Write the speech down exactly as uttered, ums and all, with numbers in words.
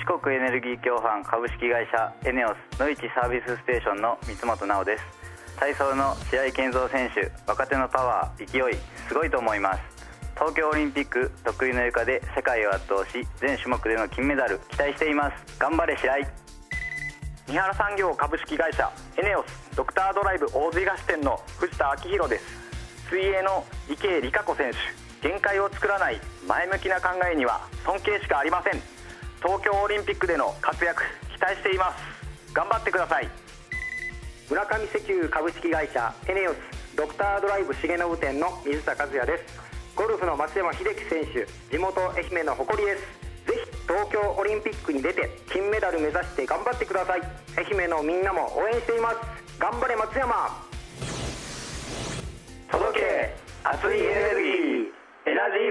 国エネルギー共犯株式会社エネオス野市サービスステーションの三本直です。体操の白井健三選手、若手のパワー、勢い、すごいと思います。東京オリンピック得意の床で世界を圧倒し、全種目での金メダル期待しています。頑張れ白井。 三原産業株式会社エネオスドクタードライブ大津東店の藤田明宏です。水泳の池江璃花子選手、限界を作らない前向きな考えには尊敬しかありません。東京オリンピックでの活躍期待しています。頑張ってください。 村上石油株式会社エネオスドクタードライブ重信店の水田和也です。ゴルフの松山英樹選手、地元愛媛の誇りです。ぜひ東京オリンピックに出て金メダル目指して頑張ってください。愛媛のみんなも応援しています。頑張れ松山。 届け熱いエネルギーエナジー